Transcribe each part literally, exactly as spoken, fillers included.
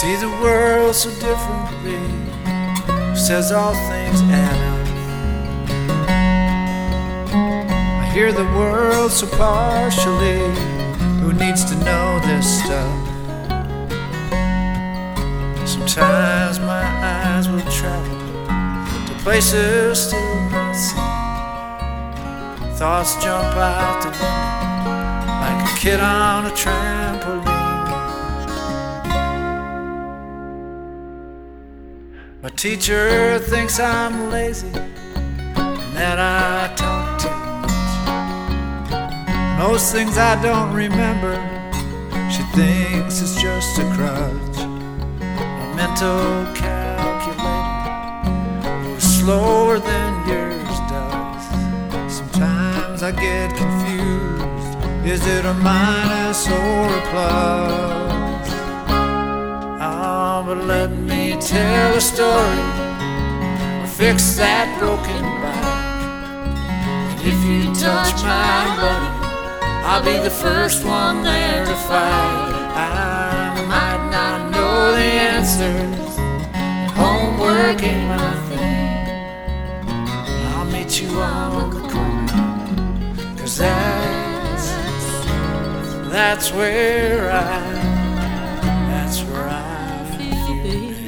see the world so differently. Who says all things add up? I hear the world so partially. Who needs to know this stuff? Sometimes my eyes will travel to places still not seen. Thoughts jump out the window like a kid on a trampoline. My teacher thinks I'm lazy and that I talk too much. Most things I don't remember, she thinks it's just a crutch. My mental calculator moves slower than yours does. Sometimes I get confused. Is it a minus or a plus? Oh, but let me tell a story or fix that broken bike. And if you touch my body, I'll be the first one there to fight. I might not know the answers, homework ain't my thing. I'll meet you on the corner, 'cause that's, that's where I, that's where I feel pain.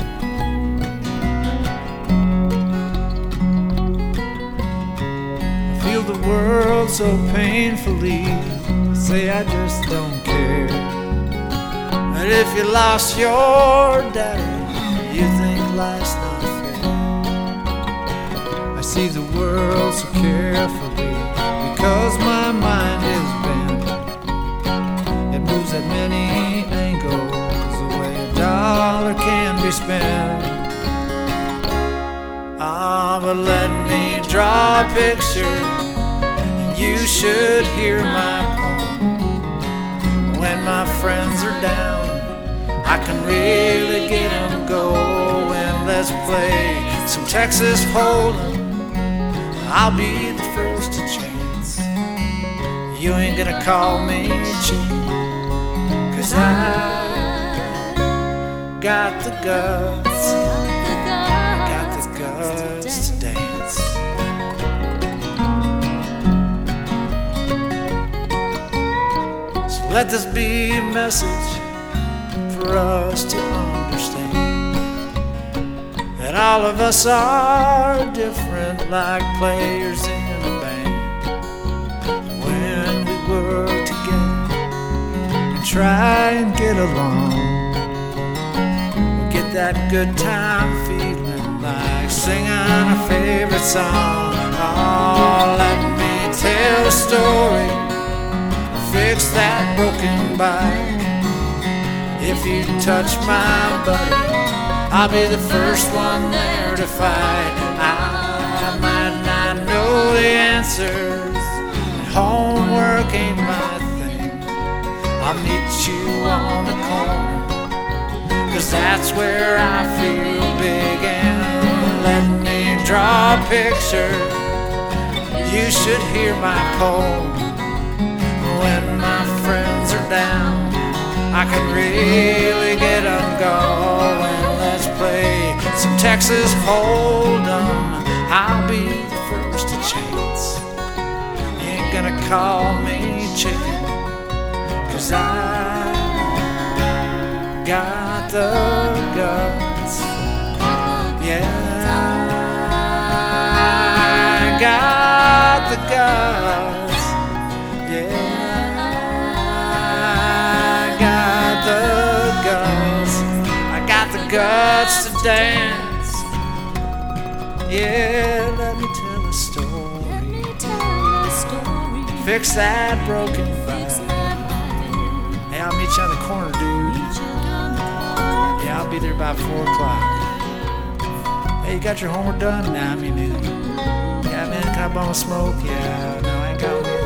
I feel the world so painfully, I say I just don't care. But if you lost your daddy, you think life's not fair. I see the world so carefully because my mind is bent. It moves at many angles, the way a dollar can be spent. Ah, but let me draw a picture, and you should hear my poem. When my friends are down, I can really get them going. Let's play some Texas Hold'em. I'll be the first to chance. You ain't gonna call me chicken, 'cause I got the guts, got the guts to dance. So let this be a message for us to understand that all of us are different, like players in a band. When we work together and try and get along, we get that good time feeling like singing a favorite song. Oh, let me tell a story, fix that broken bike. If you touch my body, I'll be the first one there to fight. I might not know the answers, and homework ain't my thing. I'll meet you on the corner, 'cause that's where I feel big. And let me draw a picture, you should hear my poem. When my friends are down, I can really get them going. Let's play some Texas Hold'em. I'll be the first to chance. You ain't gonna call me chicken, 'cause I got the guts. Yeah, I got the guts. Yeah, the guts, I got the guts to dance. Yeah, let me tell a story, fix that broken bike. Hey, I'll meet you on the corner, dude. Yeah, I'll be there by four o'clock. Hey, you got your homework done? Nah, me neither. Yeah, man, can I bum a smoke? Yeah, no, I ain't got one.